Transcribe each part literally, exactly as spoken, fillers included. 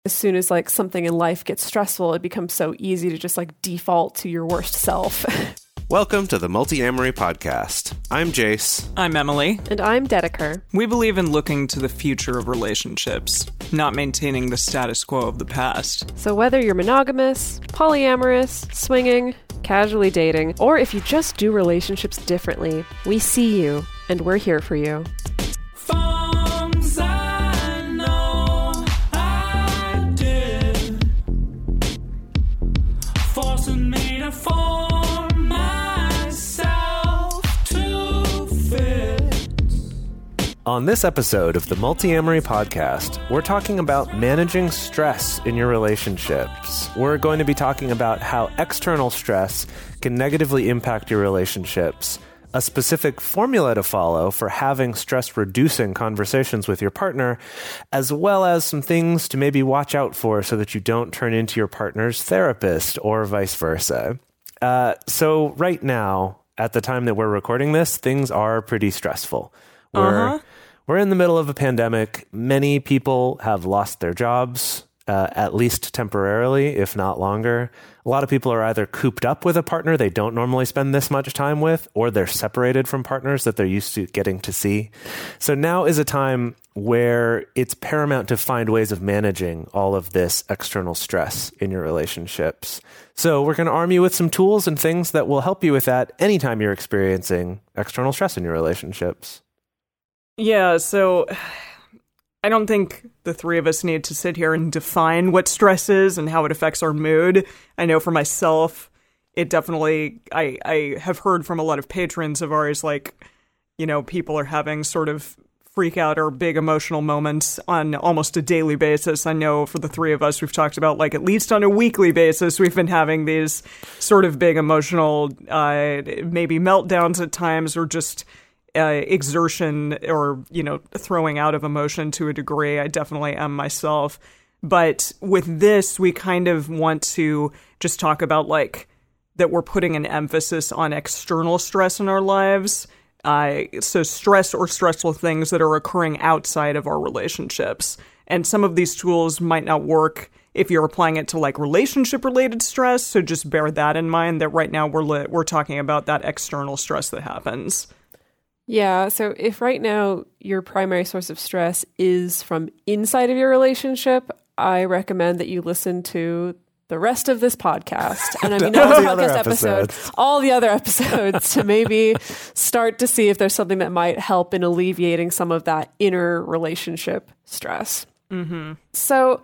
As soon as like something in life gets stressful, it becomes so easy to just like default to your worst self. Welcome to the Multi-Amory Podcast. I'm Jace. I'm Emily. And I'm Dedeker. We believe in looking to the future of relationships, not maintaining the status quo of the past. So whether you're monogamous, polyamorous, swinging, casually dating, or if you just do relationships differently, we see you and we're here for you. Forms I know I did, forcing me to form myself to fit. On this episode of the Multi-Amory Podcast, we're talking about managing stress in your relationships. We're going to be talking about how external stress can negatively impact your relationships, a specific formula to follow for having stress-reducing conversations with your partner, as well as some things to maybe watch out for so that you don't turn into your partner's therapist or vice versa. Uh, so right now, at the time that we're recording this, things are pretty stressful. We're, Uh-huh. we're in the middle of a pandemic. Many people have lost their jobs, uh, at least temporarily, if not longer. A lot of people are either cooped up with a partner they don't normally spend this much time with, or they're separated from partners that they're used to getting to see. So now is a time where it's paramount to find ways of managing all of this external stress in your relationships. So we're going to arm you with some tools and things that will help you with that anytime you're experiencing external stress in your relationships. Yeah, so I don't think the three of us need to sit here and define what stress is and how it affects our mood. I know for myself, it definitely, I, I have heard from a lot of patrons of ours, like, you know, people are having sort of freak out or big emotional moments on almost a daily basis. I know for the three of us, we've talked about like at least on a weekly basis, we've been having these sort of big emotional, uh, maybe meltdowns at times or just Uh, exertion or, you know, throwing out of emotion to a degree. I definitely am myself. But with this, we kind of want to just talk about like that we're putting an emphasis on external stress in our lives. Uh, so stress or stressful things that are occurring outside of our relationships. And some of these tools might not work if you're applying it to like relationship related stress. So just bear that in mind that right now we're li- we're talking about that external stress that happens. Yeah, so if right now your primary source of stress is from inside of your relationship, I recommend that you listen to the rest of this podcast. And I mean, not the podcast episode, all the other episodes to maybe start to see if there's something that might help in alleviating some of that inner relationship stress. Mm-hmm. So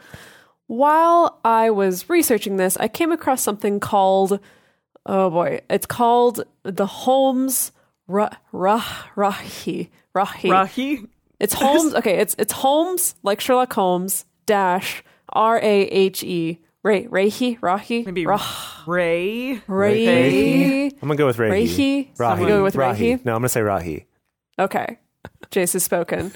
while I was researching this, I came across something called, oh boy, it's called the Holmes Ra, ra, Rahi, Rahi. Rahi? It's Holmes. Okay, it's it's Holmes, like Sherlock Holmes, dash R A H E, Ray, Rahi, Rahi, Maybe Rah, Ray? Ray. I'm going to go with Rahi. Rahi? Rahi. I'm going with Rahi. No, I'm going to say Rahi. Okay, Jace has spoken.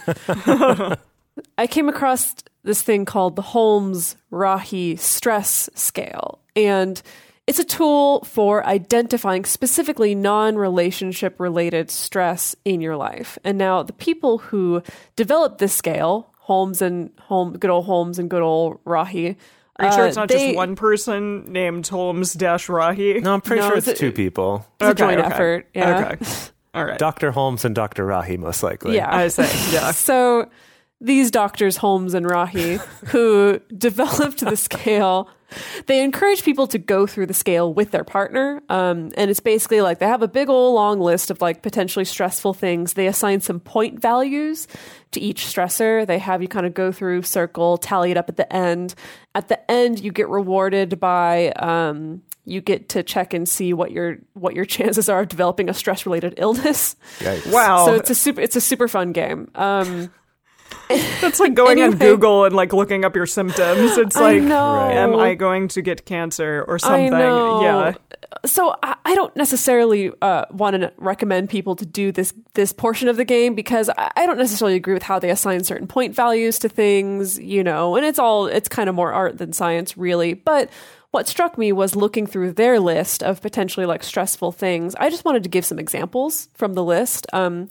I came across this thing called the Holmes Rahi Stress Scale, and it's a tool for identifying specifically non-relationship related stress in your life. And now the people who developed this scale, Holmes and Holmes, good old Holmes and good old Rahi. Are you sure it's uh, not they, just one person named Holmes dash Rahi? No, I'm pretty No, sure it's it's a- two people. It's a Okay, joint okay. effort. Yeah. Okay. All right. Doctor Holmes and Doctor Rahi, most likely. Yeah. I say, yeah. So these doctors, Holmes and Rahi, who developed the scale, they encourage people to go through the scale with their partner. Um, and it's basically like they have a big old long list of like potentially stressful things. They assign some point values to each stressor. They have you kind of go through, circle, tally it up at the end. At the end, you get rewarded by, um, you get to check and see what your what your chances are of developing a stress related illness. Yikes. Wow. So it's a super it's a super fun game. Um, That's like going Anyway. on Google and like looking up your symptoms. It's I like, know. am I going to get cancer or something? I know. Yeah. So I, I don't necessarily uh, want to recommend people to do this this portion of the game because I, I don't necessarily agree with how they assign certain point values to things, you know, and it's all it's kind of more art than science, really. But what struck me was looking through their list of potentially like stressful things. I just wanted to give some examples from the list. Um,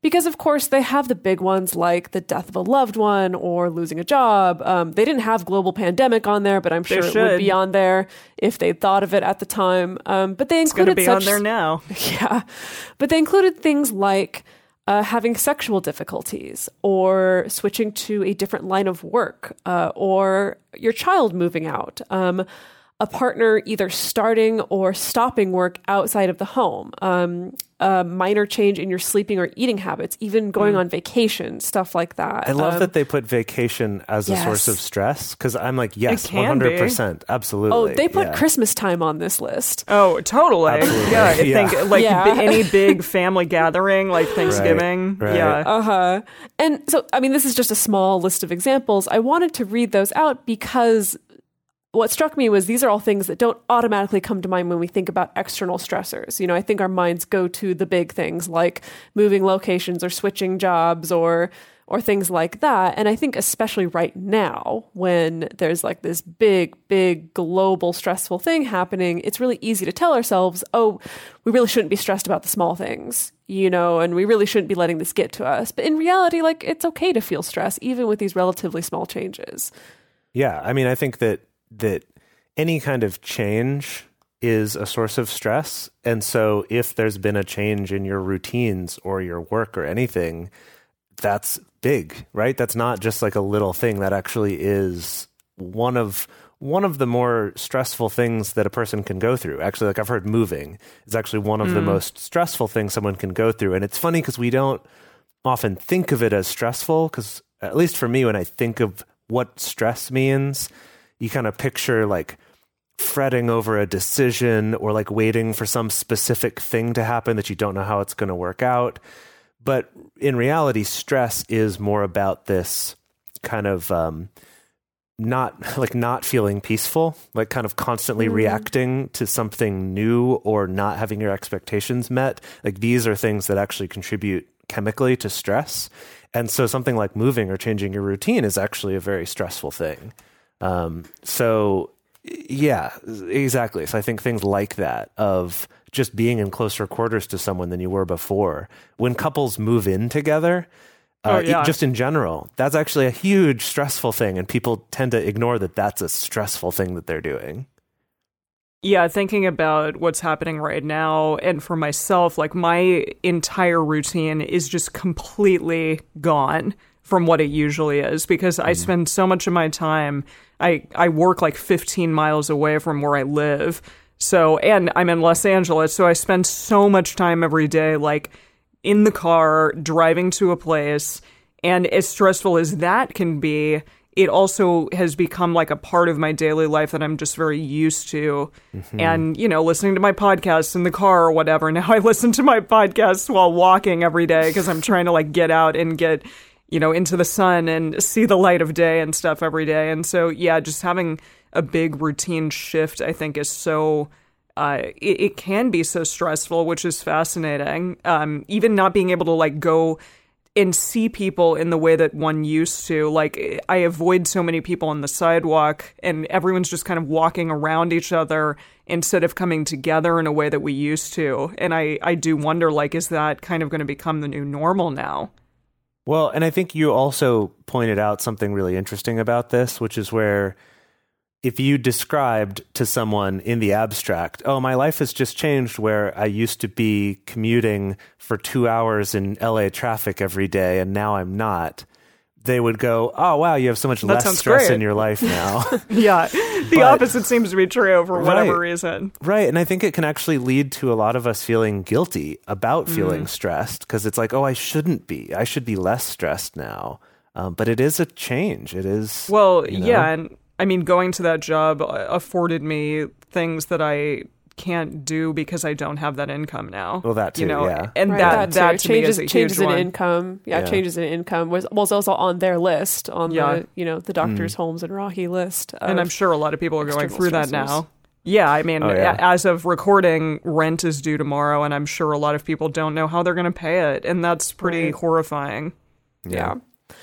because, of course, they have the big ones like the death of a loved one or losing a job. Um, they didn't have global pandemic on there, but I'm sure They it would should. be on there if they thought of it at the time. Um, but they It's going to included be such, on there now. yeah, but they included things like uh, having sexual difficulties or switching to a different line of work uh, or your child moving out. Um, a partner either starting or stopping work outside of the home, um, a minor change in your sleeping or eating habits, even going on vacation, stuff like that. I love Um, that they put vacation as a source of yes. stress because I'm like, yes, can one be. hundred percent. Absolutely. Oh, they put yeah. Christmas time on this list. Oh, totally. Absolutely. Yeah, I Yeah. think like Yeah. bi- any big family gathering, like Thanksgiving. right. Yeah. Uh-huh. And so, I mean, this is just a small list of examples. I wanted to read those out because what struck me was these are all things that don't automatically come to mind when we think about external stressors. You know, I think our minds go to the big things like moving locations or switching jobs or or things like that. And I think especially right now when there's like this big, big global stressful thing happening, it's really easy to tell ourselves, oh, we really shouldn't be stressed about the small things, you know, and we really shouldn't be letting this get to us. But in reality, like it's okay to feel stress even with these relatively small changes. Yeah. I mean, I think that that any kind of change is a source of stress. And so if there's been a change in your routines or your work or anything, that's big, right? That's not just like a little thing. That actually is one of one of the more stressful things that a person can go through. Actually, like I've heard moving is actually one of mm. the most stressful things someone can go through. And it's funny because we don't often think of it as stressful because at least for me, when I think of what stress means, you kind of picture like fretting over a decision or like waiting for some specific thing to happen that you don't know how it's going to work out. But in reality, stress is more about this kind of um, not like not feeling peaceful, like kind of constantly mm-hmm. reacting to something new or not having your expectations met. Like these are things that actually contribute chemically to stress. And so something like moving or changing your routine is actually a very stressful thing. Um, so yeah, exactly. So I think things like that of just being in closer quarters to someone than you were before. When couples move in together, uh, oh, yeah. just in general, that's actually a huge stressful thing. And people tend to ignore that that's a stressful thing that they're doing. Yeah, thinking about what's happening right now, and for myself, like my entire routine is just completely gone from what it usually is because mm. I spend so much of my time, I, I work like fifteen miles away from where I live. So, and I'm in Los Angeles, so I spend so much time every day, like in the car, driving to a place. And as stressful as that can be, it also has become like a part of my daily life that I'm just very used to. Mm-hmm. And, you know, listening to my podcasts in the car or whatever. Now I listen to my podcasts while walking every day because I'm trying to like get out and get, you know, into the sun and see the light of day and stuff every day. And so, yeah, just having a big routine shift, I think, is so, uh, it, it can be so stressful, which is fascinating. Um, even not being able to like go and see people in the way that one used to. Like, I avoid so many people on the sidewalk and everyone's just kind of walking around each other instead of coming together in a way that we used to. And I, I do wonder, like, is that kind of going to become the new normal now? Well, and I think you also pointed out something really interesting about this, which is where if you described to someone in the abstract, oh, my life has just changed where I used to be commuting for two hours in L A traffic every day and now I'm not, they would go, oh, wow, you have so much that less stress great. in your life now. Yeah, the But, opposite seems to be true for whatever right, reason. Right, and I think it can actually lead to a lot of us feeling guilty about mm. feeling stressed because it's like, oh, I shouldn't be. I should be less stressed now. Um, but it is a change. It is. Well, you know, yeah, and I mean, going to that job afforded me things that I can't do because I don't have that income now. Well, that too, you know? yeah. And right, that, that, that to changes, me is a changes huge in one. income. Yeah, Yeah. changes in income was, was also on their list, on Yeah. the, you know, the doctors' mm. Homes and Rahi list. And I'm sure a lot of people are going through that stressors. now. Yeah, I mean, Oh, yeah. as of recording, rent is due tomorrow, and I'm sure a lot of people don't know how they're going to pay it, and that's pretty Right. horrifying. Yeah.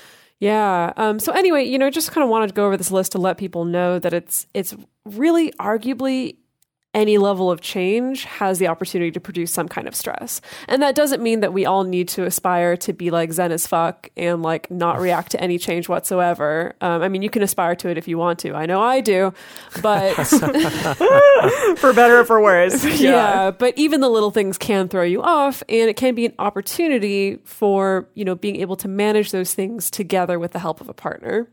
Yeah. Um, so anyway, you know, just kind of wanted to go over this list to let people know that it's it's really arguably any level of change has the opportunity to produce some kind of stress. And that doesn't mean that we all need to aspire to be like zen as fuck and like not react to any change whatsoever. Um, I mean, you can aspire to it if you want to. I know I do, but For better or for worse. yeah. yeah, but even the little things can throw you off, and it can be an opportunity for, you know, being able to manage those things together with the help of a partner.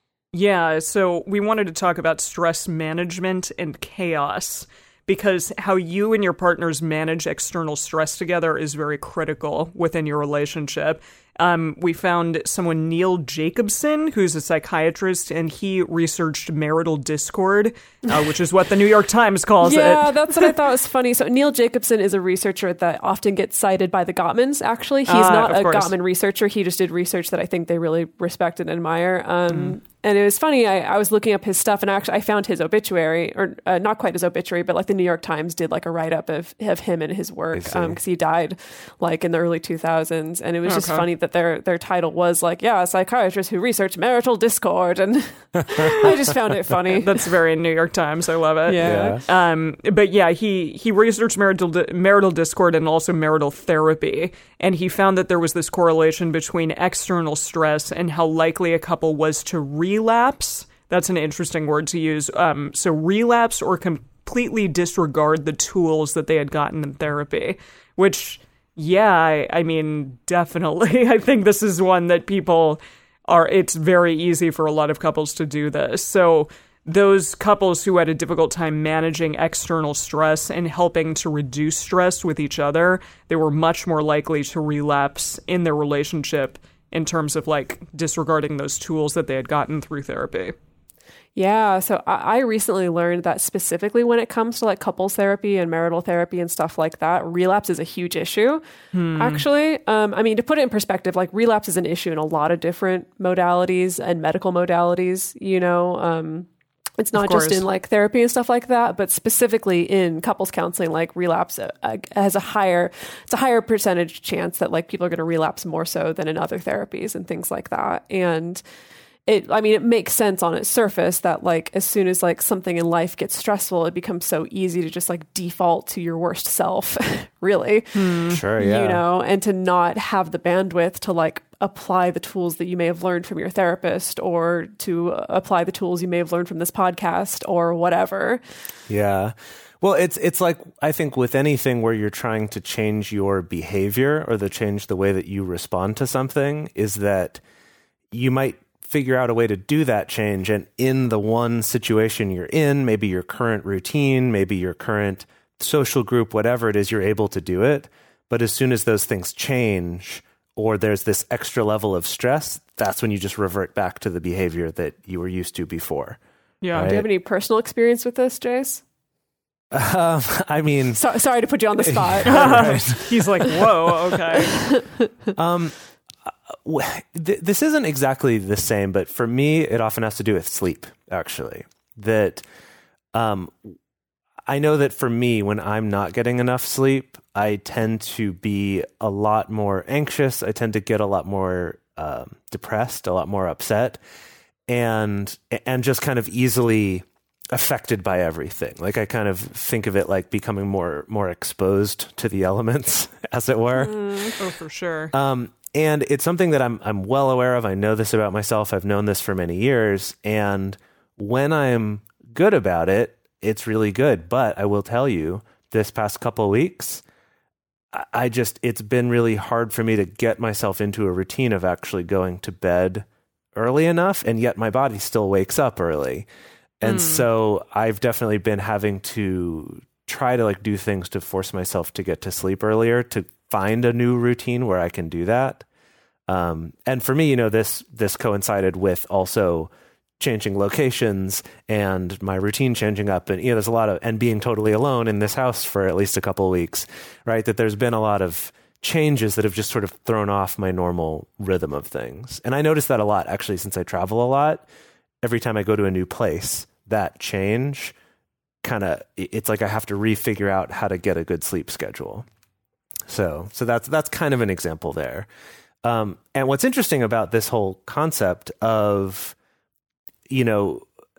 Yeah, so we wanted to talk about stress management and chaos, because how you and your partners manage external stress together is very critical within your relationship. Um, we found someone, Neil Jacobson, who's a psychiatrist, and he researched marital discord, uh, which is what the New York Times calls yeah, it. Yeah, that's what I thought was funny. So Neil Jacobson is a researcher that often gets cited by the Gottmans, actually. He's Ah, not of a course. Gottman researcher. He just did research that I think they really respect and admire. Um, mm. And it was funny, I, I was looking up his stuff, and actually I found his obituary, or uh, not quite his obituary, but like the New York Times did like a write-up of, of him and his work, because um, he died like in the early two thousands. And it was just Okay. funny that their their title was like, yeah, a psychiatrist who researched marital discord. And I just found it funny. That's very New York Times. I love it. Yeah. Yeah. Um, but yeah, he, he researched marital di- marital discord and also marital therapy, and he found that there was this correlation between external stress and how likely a couple was to relapse. That's an interesting word to use. Um, so relapse or completely disregard the tools that they had gotten in therapy, which, yeah, I, I mean, definitely. I think this is one that people are, it's very easy for a lot of couples to do this. So those couples who had a difficult time managing external stress and helping to reduce stress with each other, they were much more likely to relapse in their relationship in terms of like disregarding those tools that they had gotten through therapy. Yeah, so I I recently learned that specifically when it comes to like couples therapy and marital therapy and stuff like that, relapse is a huge issue. Hmm. Actually, um, I mean, to put it in perspective, like relapse is an issue in a lot of different modalities and medical modalities. You know, um, it's not just in like therapy and stuff like that, but specifically in couples counseling, like relapse uh, has a higher, it's a higher percentage chance that like people are going to relapse more so than in other therapies and things like that. And It, I mean, it makes sense on its surface that like as soon as like something in life gets stressful, it becomes so easy to just like default to your worst self, really. Sure, yeah. You know, and to not have the bandwidth to like apply the tools that you may have learned from your therapist, or to uh, apply the tools you may have learned from this podcast or whatever. Yeah. Well, it's it's like, I think with anything where you're trying to change your behavior or the change the way that you respond to something, is that you might figure out a way to do that change. And in the one situation you're in, maybe your current routine, maybe your current social group, whatever it is, you're able to do it. But as soon as those things change, or there's this extra level of stress, that's when you just revert back to the behavior that you were used to before. Yeah. Right? Do you have any personal experience with this, Jace? Um, I mean, So, sorry to put you on the spot. He's like, whoa, okay. um, w- th- this isn't exactly the same, but for me, it often has to do with sleep, actually. That um, I know that for me, when I'm not getting enough sleep, I tend to be a lot more anxious. I tend to get a lot more um, depressed, a lot more upset, and and just kind of easily affected by everything. Like I kind of think of it like becoming more more exposed to the elements, as it were. Mm, oh, for sure. Um, and it's something that I'm I'm well aware of. I know this about myself. I've known this for many years. And when I'm good about it, it's really good. But I will tell you, this past couple of weeks, I, I just it's been really hard for me to get myself into a routine of actually going to bed early enough, and yet my body still wakes up early. And mm. so I've definitely been having to try to like do things to force myself to get to sleep earlier, to find a new routine where I can do that. Um, and for me, you know, this, this coincided with also changing locations and my routine changing up, and, you know, there's a lot of, and being totally alone in this house for at least a couple of weeks, right? That there's been a lot of changes that have just sort of thrown off my normal rhythm of things. And I notice that a lot, actually, since I travel a lot. Every time I go to a new place, that change kind of, it's like I have to refigure out how to get a good sleep schedule. So, so that's, that's kind of an example there. Um, and what's interesting about this whole concept of, you know,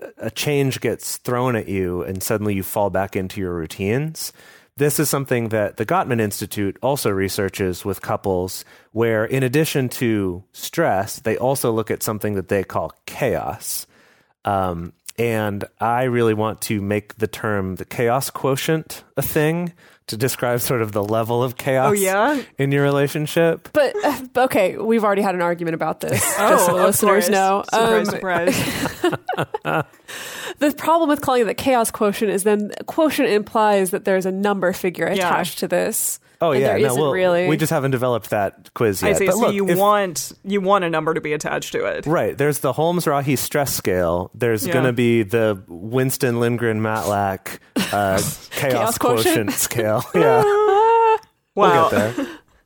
a change gets thrown at you and suddenly you fall back into your routines. This is something that the Gottman Institute also researches with couples, where in addition to stress, they also look at something that they call chaos. Um, and I really want to make the term the chaos quotient a thing to describe sort of the level of chaos Oh, yeah? in your relationship. But uh, okay, we've already had an argument about this. Oh, just so the of listeners course. know. Surprise, Um, surprise. The problem with calling it the chaos quotient is then quotient implies that there's a number figure Yeah. attached to this. Oh, and yeah. there no, isn't well, really. we just haven't developed that quiz I yet. see. But So look, you if- want you want a number to be attached to it. Right. There's the Holmes-Rahe stress scale. There's Yeah. going to be the Winston Lindgren-Matlack uh, chaos, Chaos quotient? quotient scale. Yeah. Wow. We'll get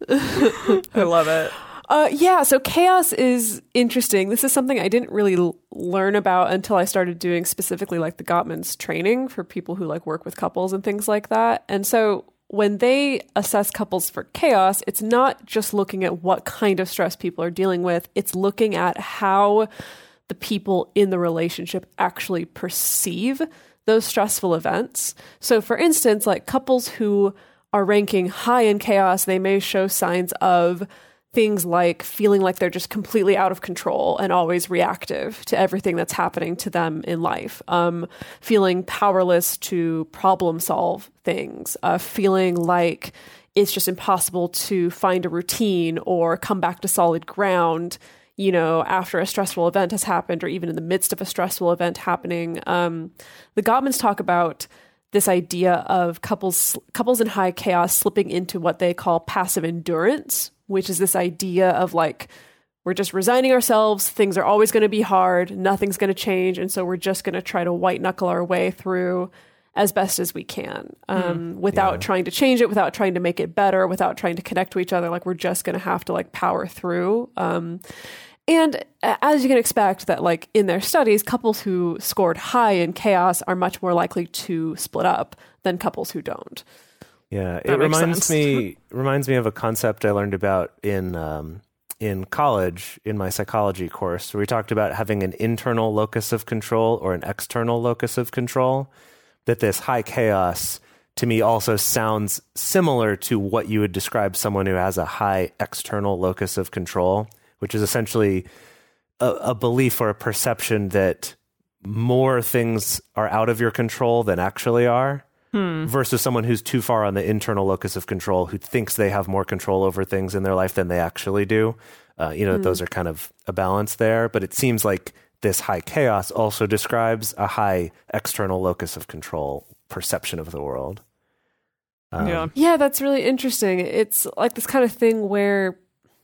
there. I love it. Uh, yeah, so chaos is interesting. This is something I didn't really l- learn about until I started doing specifically like the Gottman's training for people who like work with couples and things like that. And so when they assess couples for chaos, it's not just looking at what kind of stress people are dealing with. It's looking at how the people in the relationship actually perceive those stressful events. So for instance, like couples who are ranking high in chaos, they may show signs of things like feeling like they're just completely out of control and always reactive to everything that's happening to them in life. Um, feeling powerless to problem solve things, uh, feeling like it's just impossible to find a routine or come back to solid ground, you know, after a stressful event has happened or even in the midst of a stressful event happening. Um, the Gottmans talk about this idea of couples couples in high chaos slipping into what they call passive endurance, which is this idea of like, we're just resigning ourselves. Things are always going to be hard. Nothing's going to change. And so we're just going to try to white knuckle our way through as best as we can um, mm, without yeah. trying to change it, without trying to make it better, without trying to connect to each other. Like we're just going to have to like power through. Um, and as you can expect that like in their studies, couples who scored high in chaos are much more likely to split up than couples who don't. Yeah, it That makes reminds sense. me reminds me of a concept I learned about in um, in college in my psychology course, where we talked about having an internal locus of control or an external locus of control. That this high chaos to me also sounds similar to what you would describe someone who has a high external locus of control, which is essentially a, a belief or a perception that more things are out of your control than actually are. Hmm. Versus someone who's too far on the internal locus of control, who thinks they have more control over things in their life than they actually do. Uh, you know, hmm. those are kind of a balance there. But it seems like this high chaos also describes a high external locus of control perception of the world. Um, yeah. Yeah, that's really interesting. It's like this kind of thing where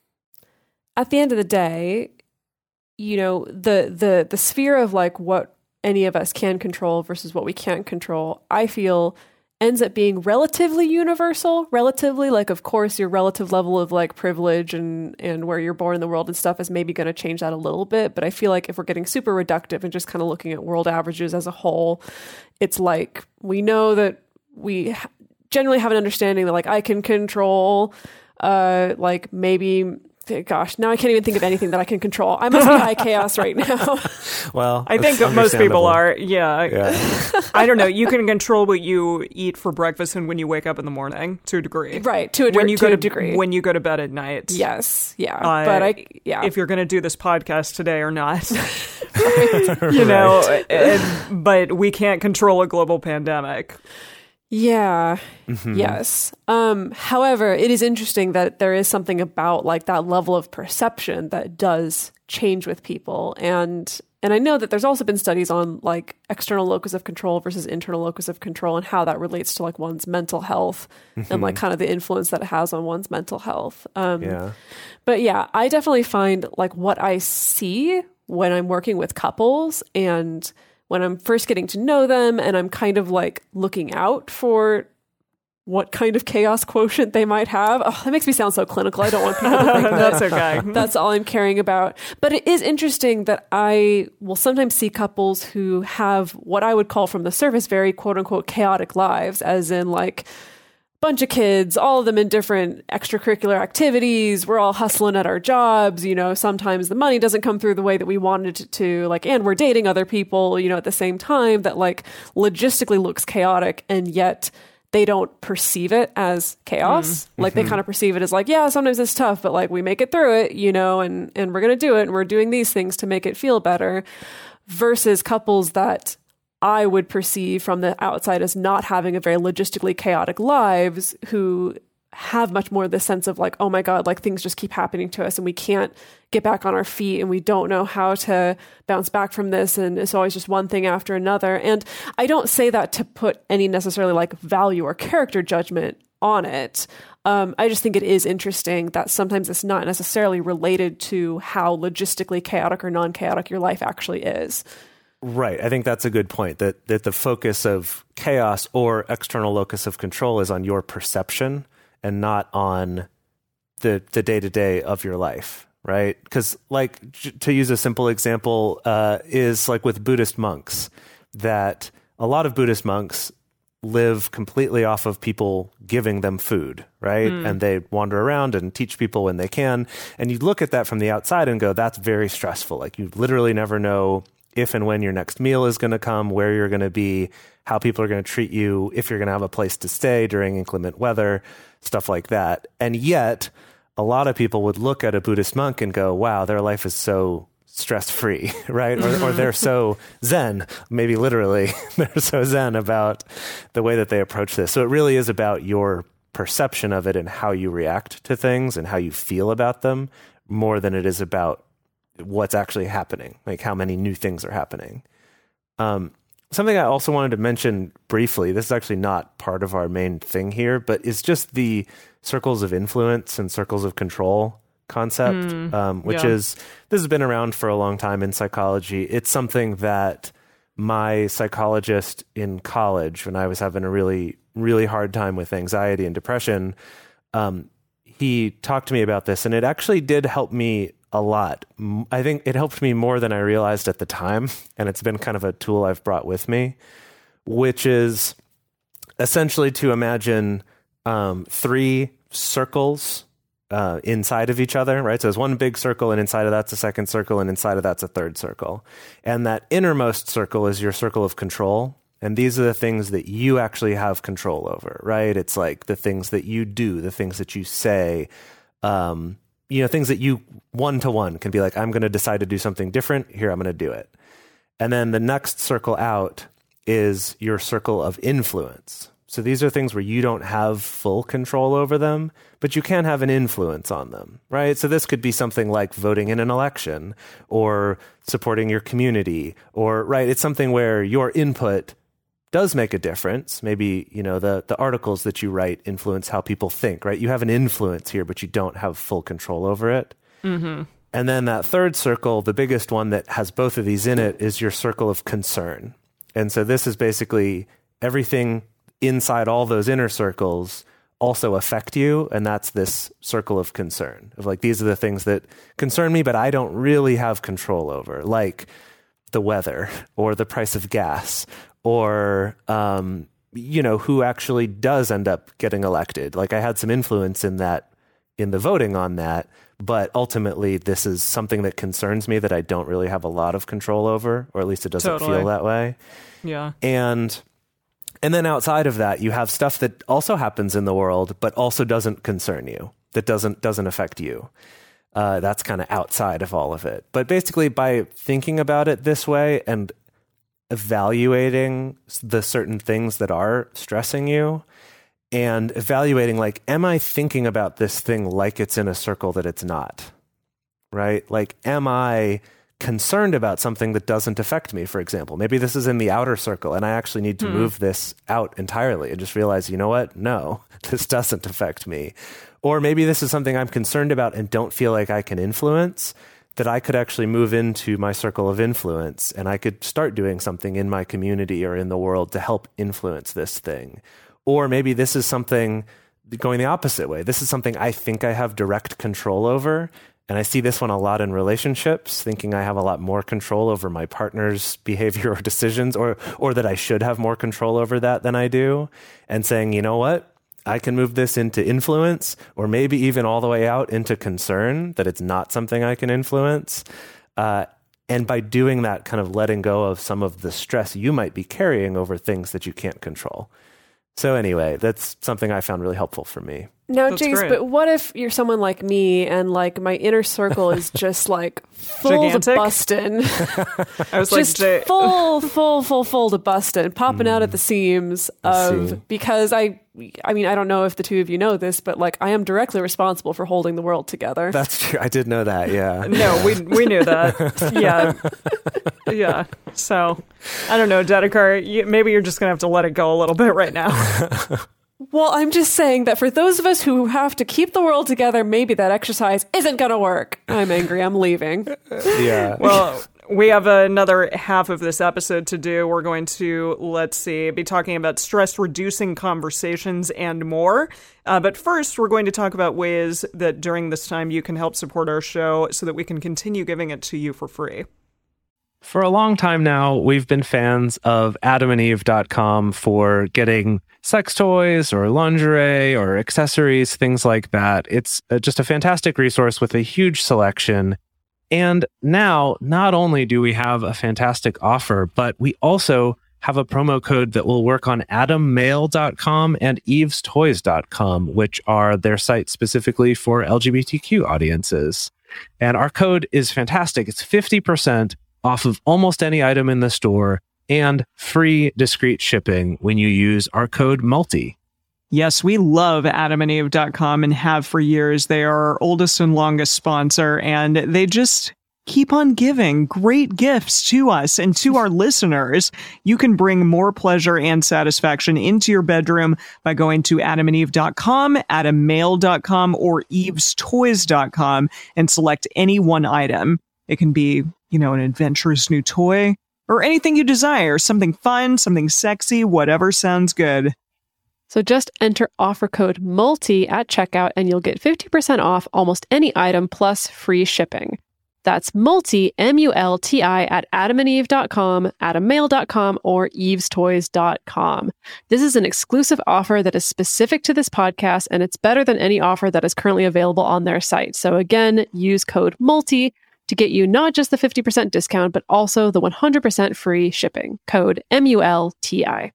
at the end of the day, you know, the the the sphere of like what any of us can control versus what we can't control, I feel ends up being relatively universal, relatively like, of course, your relative level of like privilege and, and where you're born in the world and stuff is maybe going to change that a little bit. But I feel like if we're getting super reductive and just kind of looking at world averages as a whole, it's like, we know that we ha- generally have an understanding that like I can control, uh, like maybe gosh, now I can't even think of anything that I can control. I must be high chaos right now. Well, I think that's most people understandable. are. Yeah. Yeah. I don't know. You can control what you eat for breakfast and when you wake up in the morning to a degree. Right. To a, de- when you to go a to, degree. When you go to bed at night. Yes. Yeah. Uh, but I, yeah. If you're going to do this podcast today or not. You know, and, but we can't control a global pandemic. Yeah. Mm-hmm. Yes. Um, however, it is interesting that there is something about like that level of perception that does change with people. And and I know that there's also been studies on like external locus of control versus internal locus of control and how that relates to like one's mental health Mm-hmm. and like kind of the influence that it has on one's mental health. Um, Yeah. But yeah, I definitely find like what I see when I'm working with couples and when I'm first getting to know them and I'm kind of like looking out for what kind of chaos quotient they might have. Oh, that makes me sound so clinical. I don't want people to think that That's okay. that's all I'm caring about. But it is interesting that I will sometimes see couples who have what I would call from the surface very quote unquote chaotic lives, as in like bunch of kids, all of them in different extracurricular activities. We're all hustling at our jobs. You know, sometimes the money doesn't come through the way that we wanted it to, like, and we're dating other people, you know, at the same time, that like logistically looks chaotic, and yet they don't perceive it as chaos. Mm. Like mm-hmm. they kind of perceive it as like, yeah, sometimes it's tough, but like we make it through it, you know, and, and we're going to do it. And we're doing these things to make it feel better, versus couples that I would perceive from the outside as not having a very logistically chaotic lives, who have much more this sense of like, oh my God, like things just keep happening to us and we can't get back on our feet and we don't know how to bounce back from this. And it's always just one thing after another. And I don't say that to put any necessarily like value or character judgment on it. Um, I just think it is interesting that sometimes it's not necessarily related to how logistically chaotic or non-chaotic your life actually is. Right. I think that's a good point, that, that the focus of chaos or external locus of control is on your perception and not on the the day-to-day of your life, right? Because, like, j- to use a simple example, uh, is like with Buddhist monks, that a lot of Buddhist monks live completely off of people giving them food, right? Mm. And they wander around and teach people when they can. And you look at that from the outside and go, that's very stressful. Like, you literally never know if and when your next meal is going to come, where you're going to be, how people are going to treat you, if you're going to have a place to stay during inclement weather, stuff like that. And yet, a lot of people would look at a Buddhist monk and go, wow, their life is so stress-free, right? Or, or they're so zen, maybe literally, they're so zen about the way that they approach this. So it really is about your perception of it and how you react to things and how you feel about them, more than it is about what's actually happening, like how many new things are happening. Um, something I also wanted to mention briefly, this is actually not part of our main thing here, but is just the circles of influence and circles of control concept, mm, um, which yeah. is, this has been around for a long time in psychology. It's something that my psychologist in college, when I was having a really, really hard time with anxiety and depression, um, he talked to me about this, and it actually did help me a lot. I think it helped me more than I realized at the time, and it's been kind of a tool I've brought with me, which is essentially to imagine um, three circles uh, inside of each other, right? So there's one big circle, and inside of that's a second circle, and inside of that's a third circle. And that innermost circle is your circle of control. And these are the things that you actually have control over, right? It's like the things that you do, the things that you say, um, you know, things that you one-to-one can be like, I'm going to decide to do something different. Here, I'm going to do it. And then the next circle out is your circle of influence. So these are things where you don't have full control over them, but you can have an influence on them, right? So this could be something like voting in an election or supporting your community, or, right, it's something where your input does make a difference. Maybe, you know, the, the articles that you write influence how people think, right? You have an influence here, but you don't have full control over it. Mm-hmm. And then that third circle, the biggest one that has both of these in it, is your circle of concern. And so this is basically everything inside all those inner circles also affect you. And that's this circle of concern of like, these are the things that concern me, but I don't really have control over, like the weather or the price of gas, or, um, you know, who actually does end up getting elected. Like, I had some influence in that, in the voting on that, but ultimately this is something that concerns me that I don't really have a lot of control over, or at least it doesn't totally. feel that way. Yeah. And, and then outside of that, you have stuff that also happens in the world, but also doesn't concern you, that doesn't, doesn't affect you. Uh, that's kind of outside of all of it. But basically, by thinking about it this way and evaluating the certain things that are stressing you, and evaluating, like, am I thinking about this thing like it's in a circle that it's not, right? Like, am I concerned about something that doesn't affect me, for example? Maybe this is in the outer circle and I actually need to hmm. move this out entirely and just realize, you know what? No, this doesn't affect me. Or maybe this is something I'm concerned about and don't feel like I can influence, that I could actually move into my circle of influence and I could start doing something in my community or in the world to help influence this thing. Or maybe this is something going the opposite way. This is something I think I have direct control over. And I see this one a lot in relationships, thinking I have a lot more control over my partner's behavior or decisions, or or that I should have more control over that than I do. And saying, you know what? I can move this into influence, or maybe even all the way out into concern that it's not something I can influence. Uh, and by doing that, kind of letting go of some of the stress you might be carrying over things that you can't control. So anyway, that's something I found really helpful for me. Now, That's Jinx, great. but what if you're someone like me and like my inner circle is just like full Gigantic? to bustin', I was like, just Jay- full, full, full, full to bustin', popping out at the seams of see. because I, I mean, I don't know if the two of you know this, but like I am directly responsible for holding the world together. That's true. I did know that. Yeah. no, we we knew that. Yeah, yeah. So I don't know, Dedekar. You, maybe you're just gonna have to let it go a little bit right now. Well, I'm just saying that for those of us who have to keep the world together, maybe that exercise isn't going to work. I'm angry. I'm leaving. Yeah. Well, we have another half of this episode to do. We're going to, let's see, be talking about stress-reducing conversations and more. Uh, but first, we're going to talk about ways that during this time you can help support our show so that we can continue giving it to you for free. For a long time now, we've been fans of adam and eve dot com for getting sex toys or lingerie or accessories, things like that. It's uh, just a fantastic resource with a huge selection. And now, not only do we have a fantastic offer, but we also have a promo code that will work on adam mail dot com and eves toys dot com, which are their sites specifically for L G B T Q audiences. And our code is fantastic. It's fifty percent off of almost any item in the store and free discreet shipping when you use our code MULTI. Yes, we love adam and eve dot com and have for years. They are our oldest and longest sponsor, and they just keep on giving great gifts to us and to our listeners. You can bring more pleasure and satisfaction into your bedroom by going to adam and eve dot com, adam mail dot com, or eves toys dot com and select any one item. It can be, you know, an adventurous new toy or anything you desire, something fun, something sexy, whatever sounds good. So just enter offer code MULTI at checkout and you'll get fifty percent off almost any item plus free shipping. That's MULTI, M U L T I, at adam and eve dot com, adam mail dot com, or eves toys dot com. This is an exclusive offer that is specific to this podcast, and it's better than any offer that is currently available on their site. So again, use code MULTI to get you not just the fifty percent discount, but also the one hundred percent free shipping. Code M U L T I.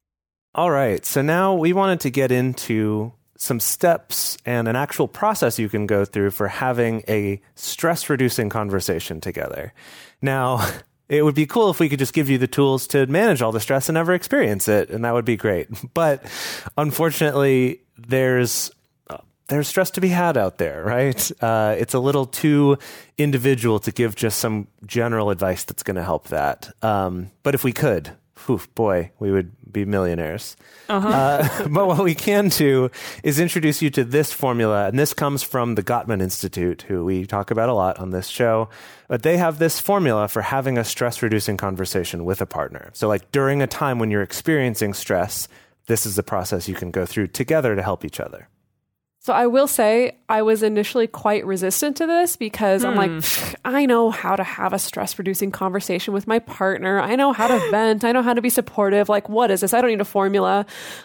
All right. So now we wanted to get into some steps and an actual process you can go through for having a stress-reducing conversation together. Now, it would be cool if we could just give you the tools to manage all the stress and never experience it, and that would be great. But unfortunately, there's there's stress to be had out there, right? Uh, it's a little too individual to give just some general advice that's going to help that. Um, but if we could, whew, boy, we would be millionaires. Uh-huh. Uh, but what we can do is introduce you to this formula, and this comes from the Gottman Institute, who we talk about a lot on this show. But they have this formula for having a stress-reducing conversation with a partner. So like during a time when you're experiencing stress, this is the process you can go through together to help each other. So I will say I was initially quite resistant to this because hmm. I'm like, I know how to have a stress-reducing conversation with my partner. I know how to vent. I know how to be supportive. Like, what is this? I don't need a formula.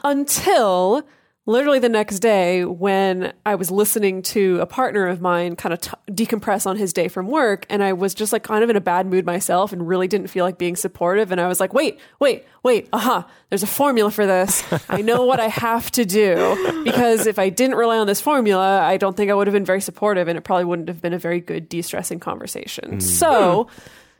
Until literally the next day when I was listening to a partner of mine kind of t- decompress on his day from work. And I was just like kind of in a bad mood myself and really didn't feel like being supportive. And I was like, wait, wait, wait, aha, uh-huh, there's a formula for this. I know what I have to do, because if I didn't rely on this formula, I don't think I would have been very supportive, and it probably wouldn't have been a very good de-stressing conversation. Mm. So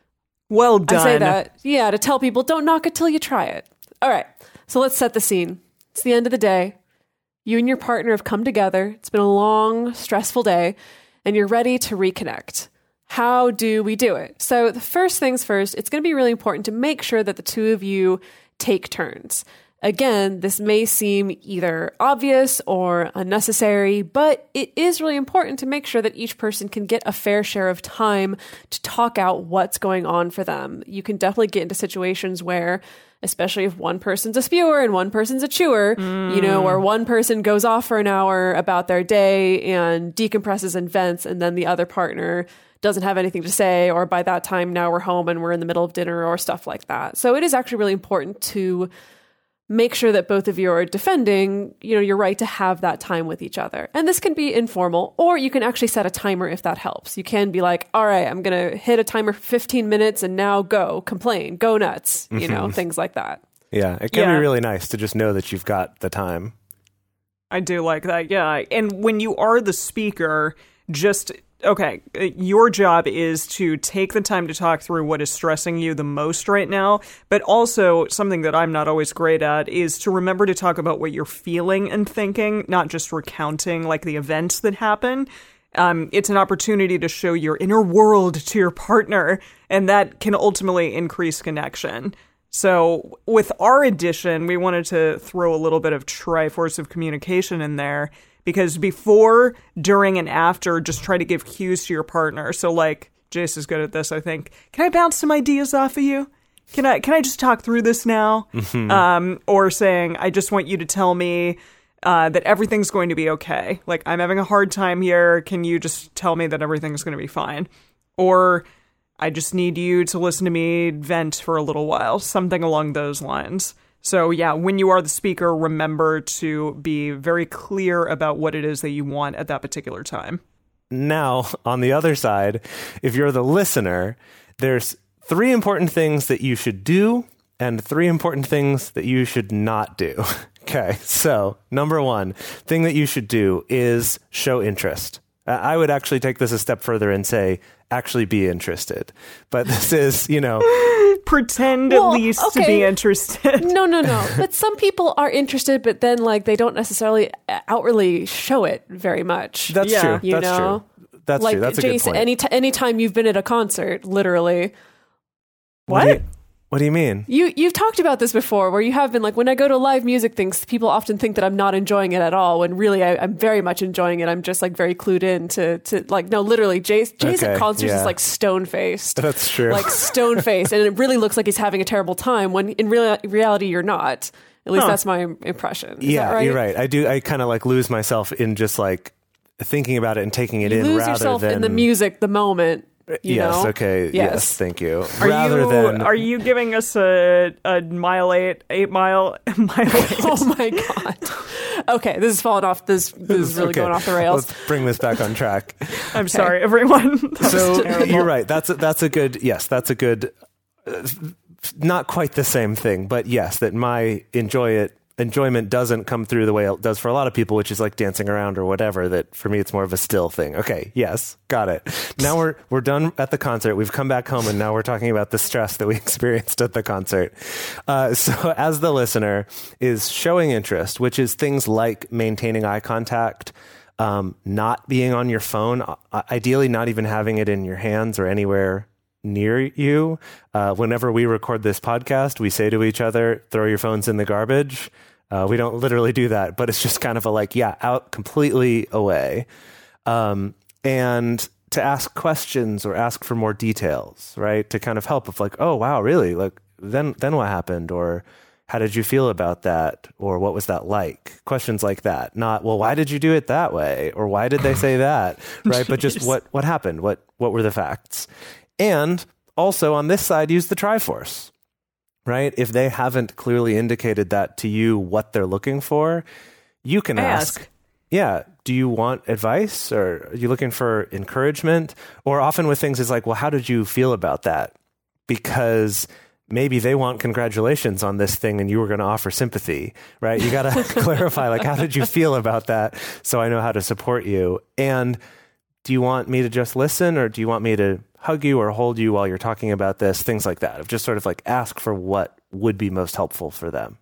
well done. I say that, yeah, to tell people, don't knock it till you try it. All right. So let's set the scene. It's the end of the day. You and your partner have come together. It's been a long, stressful day, and you're ready to reconnect. How do we do it? So the first things first, it's going to be really important to make sure that the two of you take turns. Again, this may seem either obvious or unnecessary, but it is really important to make sure that each person can get a fair share of time to talk out what's going on for them. You can definitely get into situations where, especially if one person's a spewer and one person's a chewer, mm. you know, where one person goes off for an hour about their day and decompresses and vents, and then the other partner doesn't have anything to say, or by that time now we're home and we're in the middle of dinner or stuff like that. So it is actually really important to make sure that both of you are defending, you know, your right to have that time with each other. And this can be informal, or you can actually set a timer if that helps. You can be like, all right, I'm going to hit a timer for fifteen minutes and now go, complain, go nuts, you know, things like that. Yeah, it can Yeah. be really nice to just know that you've got the time. I do like that, yeah. And when you are the speaker, just, okay, your job is to take the time to talk through what is stressing you the most right now, but also something that I'm not always great at is to remember to talk about what you're feeling and thinking, not just recounting like the events that happen. Um, it's an opportunity to show your inner world to your partner, and that can ultimately increase connection. So with our edition, we wanted to throw a little bit of Triforce of communication in there, because before, during, and after, just try to give cues to your partner. So like, Jace is good at this, I think. Can I bounce some ideas off of you? Can I can I just talk through this now? Mm-hmm. Um, or saying, I just want you to tell me uh, that everything's going to be okay. Like, I'm having a hard time here. Can you just tell me that everything's going to be fine? Or I just need you to listen to me vent for a little while, something along those lines. So yeah, when you are the speaker, remember to be very clear about what it is that you want at that particular time. Now, on the other side, if you're the listener, there's three important things that you should do and three important things that you should not do. Okay, so number one thing that you should do is show interest. I would actually take this a step further and say, actually be interested. But this is, you know... Pretend Well, at least to okay. be interested. No, no, no. But some people are interested, but then like they don't necessarily outwardly show it very much. That's Yeah. true. You That's know? true. That's like true. That's a good Jason, point. any t- anytime you've been at a concert, literally. What do What? you, what do you mean? You you've talked about this before, where you have been like, when I go to live music things, people often think that I'm not enjoying it at all, when really I, I'm very much enjoying it. I'm just like very clued in to to like no, literally, Jay's Jay's Okay, at concerts yeah. is like stone faced, That's true. like stone faced, and it really looks like he's having a terrible time. When in real reality, you're not. At least Huh. that's my impression. Is yeah, that right? you're right. I do. I kind of like lose myself in just like thinking about it and taking it You in lose rather yourself than in the music, the moment. You yes. know? Okay. Yes. Yes. Thank you. Are rather you than are you giving us a, a mile eight, eight mile, mile eight? Oh my god. Okay, this is falling off. This this is really okay, going off the rails. Let's bring this back on track. I'm sorry, everyone. That was So terrible. you're right. That's a, that's a good. Yes, that's a good. Uh, not quite the same thing, but yes, that my enjoy it enjoyment doesn't come through the way it does for a lot of people, which is like dancing around or whatever. That for me, it's more of a still thing. Okay, yes, got it. Now we're we're done at the concert. We've come back home, and now we're talking about the stress that we experienced at the concert. Uh, so, as the listener, is showing interest, which is things like maintaining eye contact. Um, not being on your phone, uh, ideally not even having it in your hands or anywhere near you. Uh, whenever we record this podcast, we say to each other, throw your phones in the garbage. Uh, we don't literally do that, but it's just kind of a like, yeah, out completely away. Um, and to ask questions or ask for more details, right? To kind of help with like, oh, wow, really? Like, then, then what happened? Or how did you feel about that? Or what was that like? Questions like that. Not, well, why did you do it that way? Or why did they say that? Right? But just what, what happened? What, what were the facts? And also on this side, use the Triforce, right? If they haven't clearly indicated that to you, what they're looking for, you can ask, Ask. yeah, do you want advice, or are you looking for encouragement? Or often with things is like, well, how did you feel about that? Because maybe they want congratulations on this thing and you were going to offer sympathy, right? You got to clarify, like, how did you feel about that? So I know how to support you. And do you want me to just listen, or do you want me to hug you or hold you while you're talking about this? Things like that. Of just sort of like ask for what would be most helpful for them.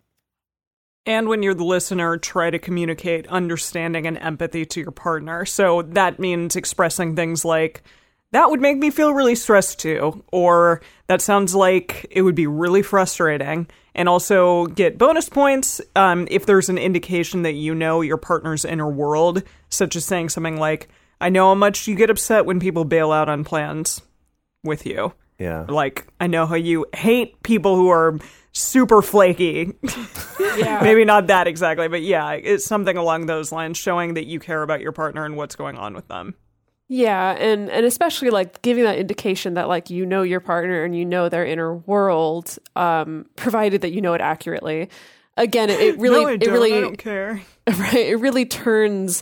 And when you're the listener, try to communicate understanding and empathy to your partner. So that means expressing things like, that would make me feel really stressed too, or that sounds like it would be really frustrating. And also get bonus points um, if there's an indication that you know your partner's inner world, such as saying something like, I know how much you get upset when people bail out on plans with you. Yeah. Like, I know how you hate people who are super flaky. Yeah. Maybe not that exactly, but yeah, it's something along those lines, showing that you care about your partner and what's going on with them. Yeah, and and especially like giving that indication that like you know your partner and you know their inner world, um, provided that you know it accurately. again, it, it really, no, I it don't. really, I don't care. right, it really turns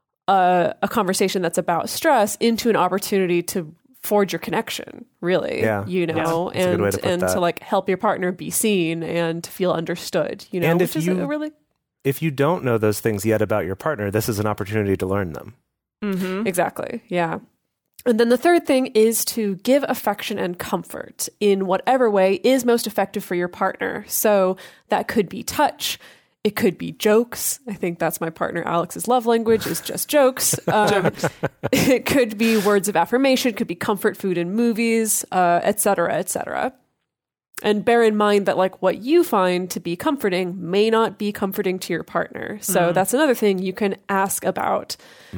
uh, a conversation that's about stress into an opportunity to forge your connection, really. Yeah. You know, That's a good and way to put and that. to like help your partner be seen and to feel understood. You know, And which if is you- a really If you don't know those things yet about your partner, this is an opportunity to learn them. Mm-hmm. exactly, yeah. And then the third thing is to give affection and comfort in whatever way is most effective for your partner. So that could be touch. It could be jokes. I think that's my partner Alex's love language is just jokes. Um, it could be words of affirmation. It could be comfort food and movies, uh, et cetera, et cetera. And bear in mind that like what you find to be comforting may not be comforting to your partner. So Mm. that's another thing you can ask about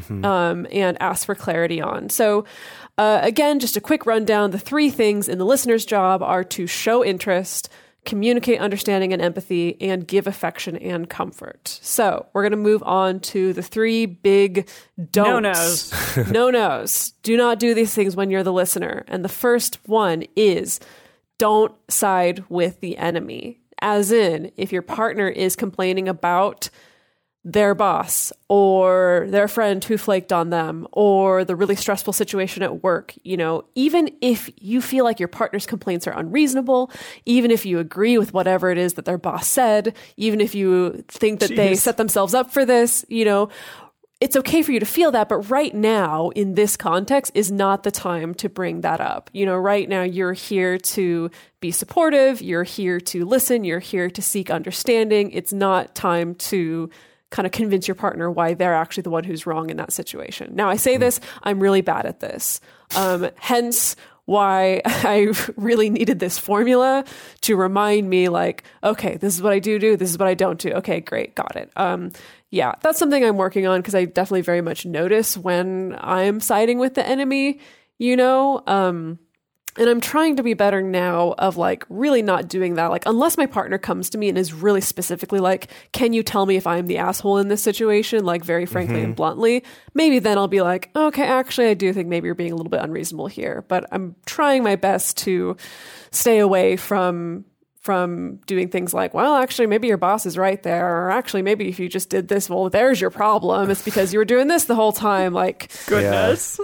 um, and ask for clarity on. So uh, again, just a quick rundown. The three things in the listener's job are to show interest, communicate understanding and empathy, and give affection and comfort. So we're going to move on to the three big don'ts. No-nos. No-nos. Do not do these things when you're the listener. And the first one is don't side with the enemy. As in, if your partner is complaining about their boss or their friend who flaked on them or the really stressful situation at work, you know, even if you feel like your partner's complaints are unreasonable, even if you agree with whatever it is that their boss said, even if you think that they Jeez. set themselves up for this, you know, it's okay for you to feel that, but right now in this context is not the time to bring that up. You know, right now you're here to be supportive, you're here to listen, you're here to seek understanding. It's not time to kind of convince your partner why they're actually the one who's wrong in that situation. Now, I say this, I'm really bad at this. Um, hence why I really needed this formula to remind me like, okay, this is what I do do, this is what I don't do. Okay, great, got it. Um, yeah, that's something I'm working on because I definitely very much notice when I'm siding with the enemy, you know? Um, and I'm trying to be better now of like really not doing that. Like, unless my partner comes to me and is really specifically like, can you tell me if I'm the asshole in this situation? Like very frankly and bluntly, maybe then I'll be like, okay, actually, I do think maybe you're being a little bit unreasonable here, but I'm trying my best to stay away from from doing things like, well, actually, maybe your boss is right there. Or actually, maybe if you just did this, well, there's your problem. It's because you were doing this the whole time. Like, Goodness.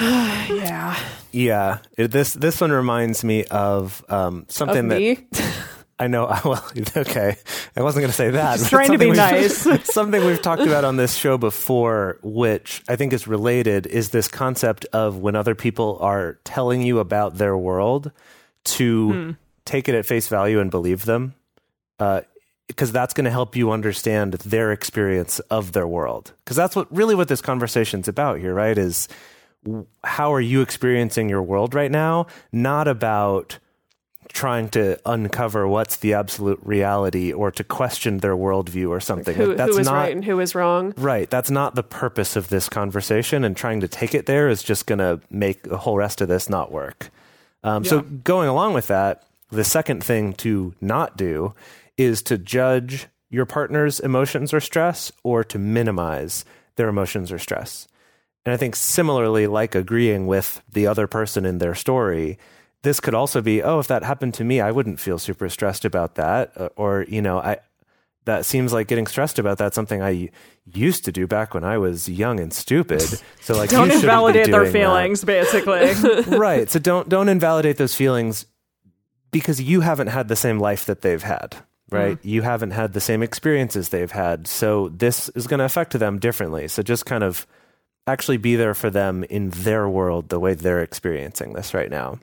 yeah. Yeah, it, this this one reminds me of um, something Of that me. I know. Well, okay, I wasn't going to say that. Just but trying to be something we've- nice. Something we've talked about on this show before, which I think is related, is this concept of when other people are telling you about their world, to Hmm. take it at face value and believe them, uh, because that's going to help you understand their experience of their world. Because that's what really what this conversation's about here, right? Is w- how are you experiencing your world right now? Not about trying to uncover what's the absolute reality or to question their worldview or something. Who, Like, that's who is not right and who is wrong? right. That's not the purpose of this conversation, and trying to take it there is just going to make the whole rest of this not work. Um, So going along with that, the second thing to not do is to judge your partner's emotions or stress or to minimize their emotions or stress. And I think similarly, like agreeing with the other person in their story, this could also be, oh, if that happened to me, I wouldn't feel super stressed about that. Uh, Or, you know, I that seems like getting stressed about that's something I used to do back when I was young and stupid. So like, Don't you shouldn't be invalidate their doing that. feelings, basically. Right. So don't don't invalidate those feelings because you haven't had the same life that they've had, right? You haven't had the same experiences they've had. So this is going to affect them differently. So just kind of actually be there for them in their world the way they're experiencing this right now.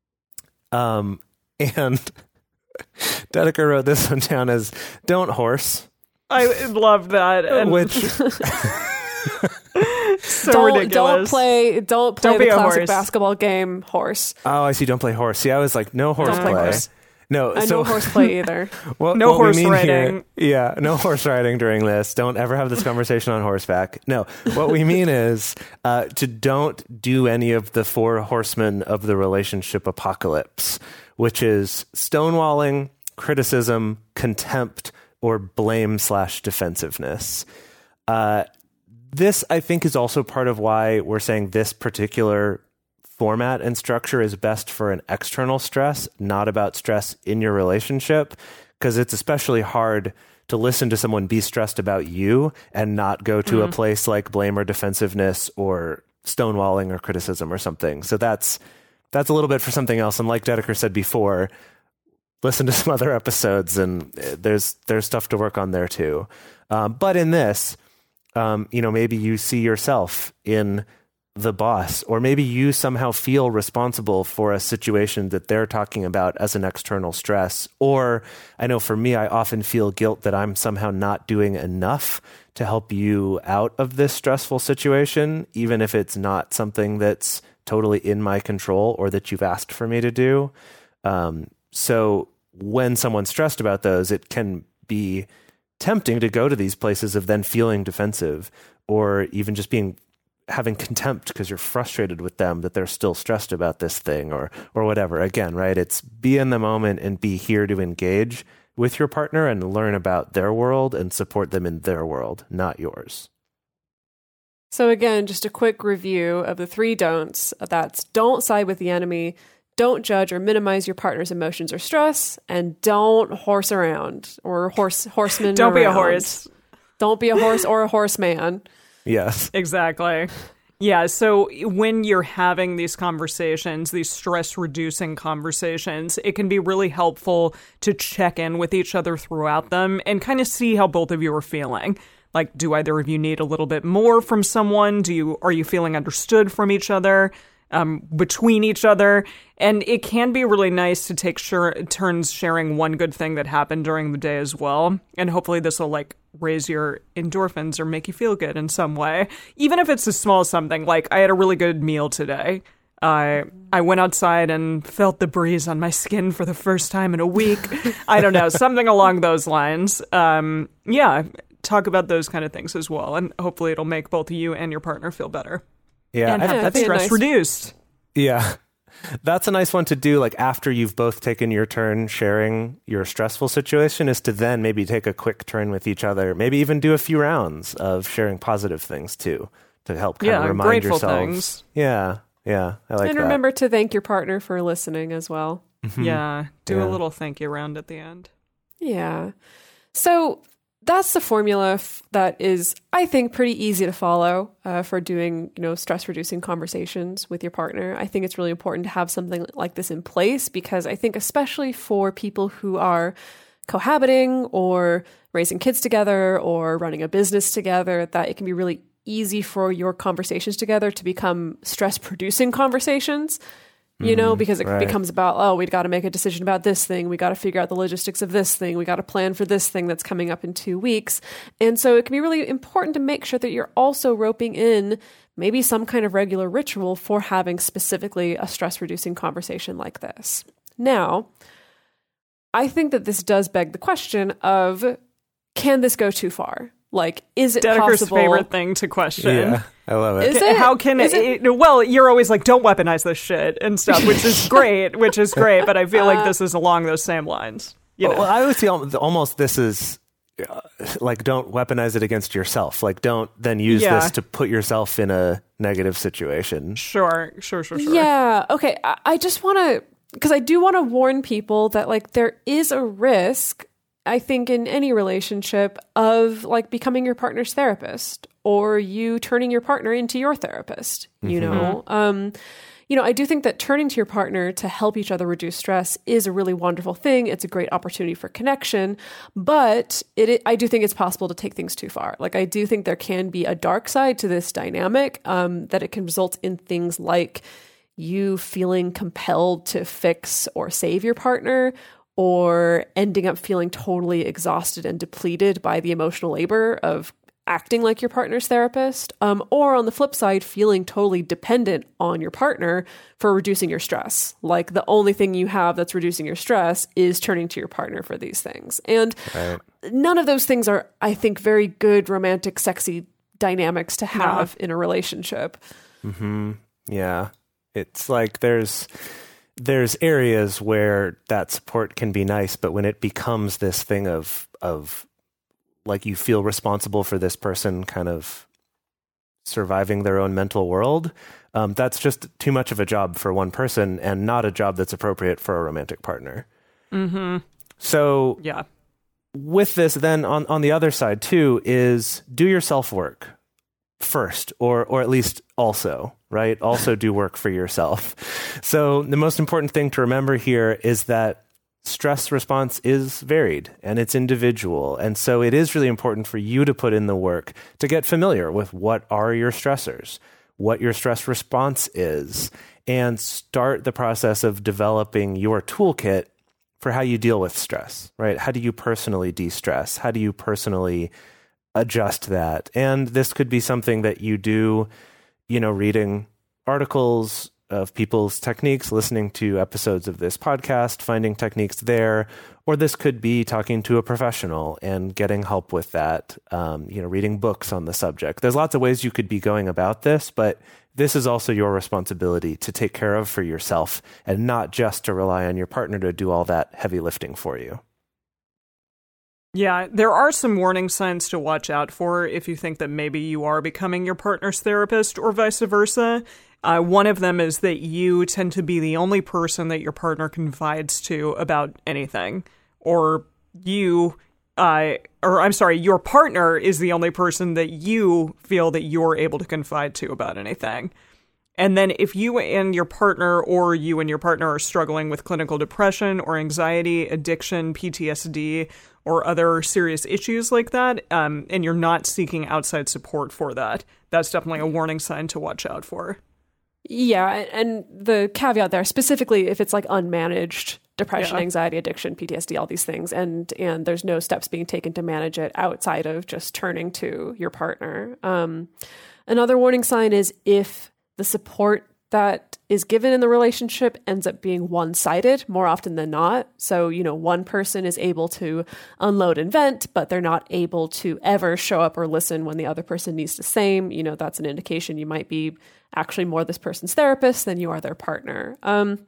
Um and Dedeker wrote this one down as don't horse, I love that. And which so don't, ridiculous. don't play don't play Don't be the a classic horse. basketball game horse. oh, I see. Don't play horse. See, I was like, no horse Don't play play. horse. No, I so know horseplay either. What, No what we horse mean riding. Here, yeah, no horse riding during this. Don't ever have this conversation on horseback. No, what we mean is uh, to don't do any of the four horsemen of the relationship apocalypse, which is stonewalling, criticism, contempt, or blame slash defensiveness. Uh, this, I think, is also part of why we're saying this particular format and structure is best for an external stress, not about stress in your relationship. because it's especially hard to listen to someone be stressed about you and not go to mm. a place like blame or defensiveness or stonewalling or criticism or something. So that's that's a little bit for something else. And like Dedeker said before, listen to some other episodes, and there's there's stuff to work on there too. Um, but in this, um, you know, maybe you see yourself in the boss, or maybe you somehow feel responsible for a situation that they're talking about as an external stress. Or I know for me, I often feel guilt that I'm somehow not doing enough to help you out of this stressful situation, even if it's not something that's totally in my control or that you've asked for me to do. Um, so when someone's stressed about those, it can be tempting to go to these places of then feeling defensive, or even just being having contempt because you're frustrated with them that they're still stressed about this thing, or or whatever. Again, right? It's be in the moment and be here to engage with your partner and learn about their world and support them in their world, not yours. So again, just a quick review of the three don'ts. That's don't side with the enemy, don't judge or minimize your partner's emotions or stress, and don't horse around or horse horseman. Don't around. be a horse. Don't be a horse or a horseman. Yes. Exactly. Yeah, so when you're having these conversations, these stress-reducing conversations, it can be really helpful to check in with each other throughout them and kind of see how both of you are feeling. Like, do either of you need a little bit more from someone? Do you are you feeling understood from each other, um, between each other? And it can be really nice to take sure, turns sharing one good thing that happened during the day as well. And hopefully this will, like, raise your endorphins or make you feel good in some way. Even if it's a small something, like I had a really good meal today. I I went outside and felt the breeze on my skin for the first time in a week. I don't know, something along those lines. Um, yeah, talk about those kind of things as well. And hopefully it'll make both of you and your partner feel better. Yeah, and I, have I that think stress nice. reduced. Yeah. That's a nice one to do, like after you've both taken your turn sharing your stressful situation, is to then maybe take a quick turn with each other, maybe even do a few rounds of sharing positive things too, to help kind Yeah, of remind grateful yourselves. things. Yeah, yeah, I like and that. remember to thank your partner for listening as well. Mhm. Yeah, do Yeah. a little thank you round at the end. Yeah. So that's the formula f- that is, I think, pretty easy to follow uh, for doing, you know, stress reducing conversations with your partner. I think it's really important to have something like this in place, because I think especially for people who are cohabiting or raising kids together or running a business together, that it can be really easy for your conversations together to become stress producing conversations. You know, because it right. becomes about, oh, we've got to make a decision about this thing. We got to figure out the logistics of this thing. We got to plan for this thing that's coming up in two weeks. And so it can be really important to make sure that you're also roping in maybe some kind of regular ritual for having specifically a stress reducing conversation like this. Now, I think that this does beg the question of, can this go too far? Like, is it Dedeker's possible? favorite thing to question. Yeah, I love it. Is it? How can Is it, it- well, you're always like, don't weaponize this shit and stuff, which is great, which is great, but I feel like this is along those same lines. You know? Well, I would say al- almost this is uh, like, don't weaponize it against yourself. Like, don't then use Yeah. this to put yourself in a negative situation. Sure, sure, sure, sure. Yeah. Okay. I, I just want to, because I do want to warn people that, like, there is a risk, I think, in any relationship of, like, becoming your partner's therapist, or you turning your partner into your therapist, you Mm-hmm. know? Um, you know, I do think that turning to your partner to help each other reduce stress is a really wonderful thing. It's a great opportunity for connection, but it, it I do think it's possible to take things too far. Like, I do think there can be a dark side to this dynamic, um, that it can result in things like you feeling compelled to fix or save your partner, or ending up feeling totally exhausted and depleted by the emotional labor of acting like your partner's therapist, um, or on the flip side, feeling totally dependent on your partner for reducing your stress. Like, the only thing you have that's reducing your stress is turning to your partner for these things. And Right. none of those things are, I think, very good, romantic, sexy dynamics to have in a relationship. Hmm. Yeah. It's like there's there's areas where that support can be nice, but when it becomes this thing of of like you feel responsible for this person kind of surviving their own mental world, um, that's just too much of a job for one person and not a job that's appropriate for a romantic partner. Mm-hmm. So Yeah. with this, then on, on the other side too, is do your self-work first, or or at least also, right? Also do work for yourself. So the most important thing to remember here is that stress response is varied and it's individual. And so it is really important for you to put in the work to get familiar with what are your stressors, what your stress response is, and start the process of developing your toolkit for how you deal with stress, right? How do you personally de-stress? How do you personally adjust that? And this could be something that you do, you know, reading articles of people's techniques, listening to episodes of this podcast, finding techniques there, or this could be talking to a professional and getting help with that, um, you know, reading books on the subject. There's lots of ways you could be going about this, but this is also your responsibility to take care of for yourself and not just to rely on your partner to do all that heavy lifting for you. Yeah, there are some warning signs to watch out for if you think that maybe you are becoming your partner's therapist or vice versa. Uh, one of them is that you tend to be the only person that your partner confides to about anything. Or you, uh, or I'm sorry, your partner is the only person that you feel that you're able to confide to about anything. And then if you and your partner or you and your partner are struggling with clinical depression or anxiety, addiction, P T S D, or other serious issues like that, um, and you're not seeking outside support for that, that's definitely a warning sign to watch out for. Yeah, and the caveat there, specifically if it's like unmanaged depression, Yeah. anxiety, addiction, P T S D, all these things, and and there's no steps being taken to manage it outside of just turning to your partner. Um, another warning sign is if the support that is given in the relationship ends up being one-sided more often than not. So, you know, one person is able to unload and vent, but they're not able to ever show up or listen when the other person needs the same. You know, that's an indication you might be actually more this person's therapist than you are their partner. Um,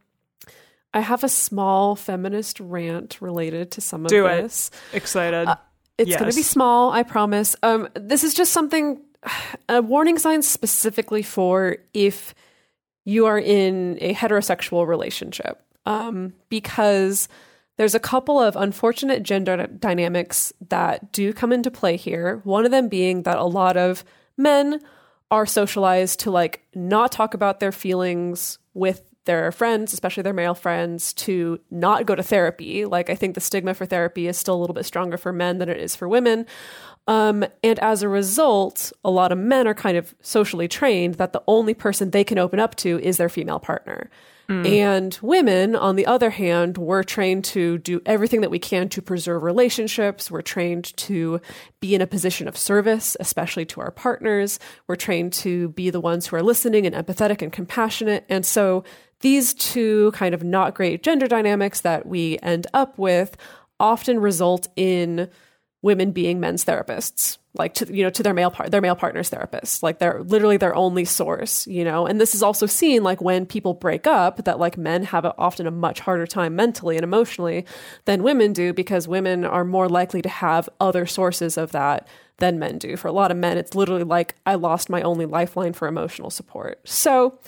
I have a small feminist rant related to some of Do it. this. Excited. Uh, it's Yes. going to be small, I promise. Um, this is just something, a warning sign specifically for if you are in a heterosexual relationship, um, because there's a couple of unfortunate gender dynamics that do come into play here. One of them being that a lot of men are socialized to like not talk about their feelings with their friends, especially their male friends, to not go to therapy. Like, I think the stigma for therapy is still a little bit stronger for men than it is for women. Um, and as a result, a lot of men are kind of socially trained that the only person they can open up to is their female partner. Mm. And women, on the other hand, we're trained to do everything that we can to preserve relationships. We're trained to be in a position of service, especially to our partners. We're trained to be the ones who are listening and empathetic and compassionate. And so these two kind of not great gender dynamics that we end up with often result in women being men's therapists, like to, you know, to their male part, their male partner's therapists, like they're literally their only source, you know. And this is also seen like when people break up, that like men have a, often a much harder time mentally and emotionally than women do, because women are more likely to have other sources of that than men do. For a lot of men, it's literally like, I lost my only lifeline for emotional support. So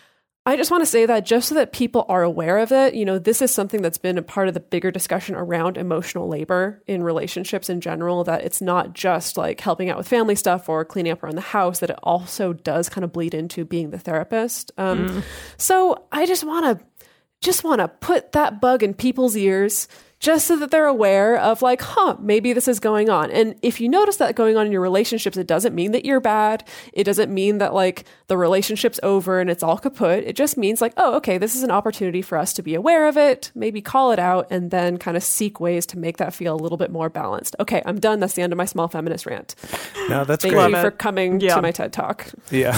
I just want to say that just so that people are aware of it, you know, this is something that's been a part of the bigger discussion around emotional labor in relationships in general, that it's not just like helping out with family stuff or cleaning up around the house, that it also does kind of bleed into being the therapist. Um, mm. So I just want to just want to put that bug in people's ears, just so that they're aware of like, huh, maybe this is going on. And if you notice that going on in your relationships, it doesn't mean that you're bad. It doesn't mean that like the relationship's over and it's all kaput. It just means like, oh, okay, this is an opportunity for us to be aware of it, maybe call it out, and then kind of seek ways to make that feel a little bit more balanced. Okay, I'm done. That's the end of my small feminist rant. No, that's Thank great. you for coming yeah. to my TED Talk. Yeah.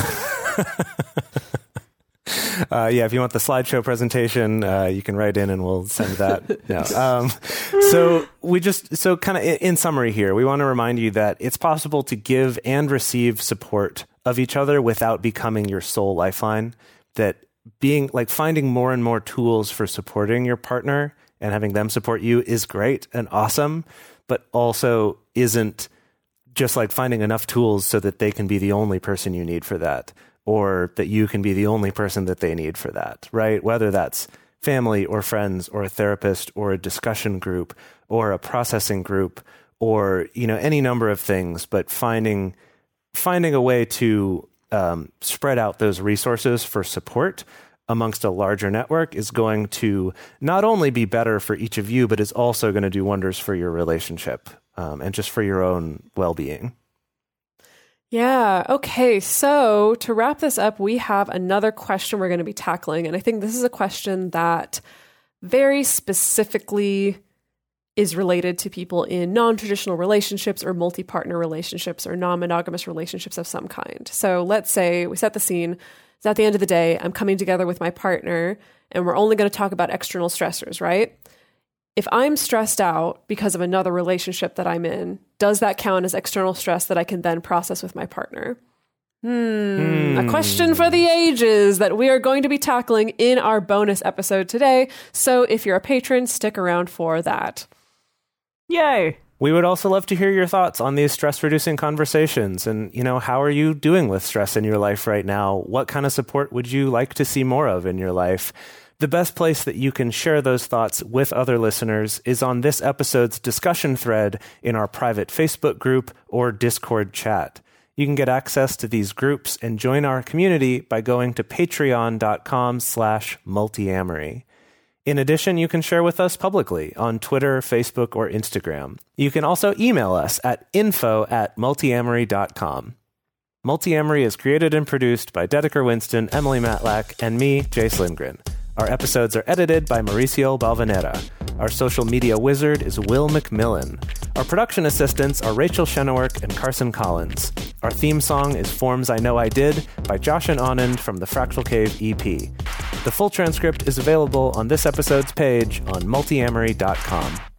Uh, yeah, if you want the slideshow presentation, uh, you can write in and we'll send that. No. Um, so we just, so kind of in, in summary here, we want to remind you that it's possible to give and receive support of each other without becoming your sole lifeline. That being like finding more and more tools for supporting your partner and having them support you is great and awesome, but also isn't just like finding enough tools so that they can be the only person you need for that, or that you can be the only person that they need for that, right? Whether that's family or friends or a therapist or a discussion group or a processing group or, you know, any number of things, but finding finding a way to um, spread out those resources for support amongst a larger network is going to not only be better for each of you, but is also going to do wonders for your relationship um, and just for your own well-being. Yeah. Okay. So to wrap this up, we have another question we're going to be tackling. And I think this is a question that very specifically is related to people in non-traditional relationships or multi-partner relationships or non-monogamous relationships of some kind. So let's say we set the scene. It's at the end of the day, I'm coming together with my partner and we're only going to talk about external stressors, right? If I'm stressed out because of another relationship that I'm in, does that count as external stress that I can then process with my partner? Hmm. A question for the ages that we are going to be tackling in our bonus episode today. So if you're a patron, stick around for that. Yay! We would also love to hear your thoughts on these stress-reducing conversations. And, you know, how are you doing with stress in your life right now? What kind of support would you like to see more of in your life? The best place that you can share those thoughts with other listeners is on this episode's discussion thread in our private Facebook group or Discord chat. You can get access to these groups and join our community by going to patreon.com slash multiamory. In addition, you can share with us publicly on Twitter, Facebook, or Instagram. You can also email us at info at multiamory dot com. Multiamory is created and produced by Dedeker Winston, Emily Matlack, and me, Jace Lindgren. Our episodes are edited by Mauricio Balvanera. Our social media wizard is Will McMillan. Our production assistants are Rachel Shenowork and Carson Collins. Our theme song is Forms I Know I Did by Josh and Anand from the Fractal Cave E P. The full transcript is available on this episode's page on multiamory dot com.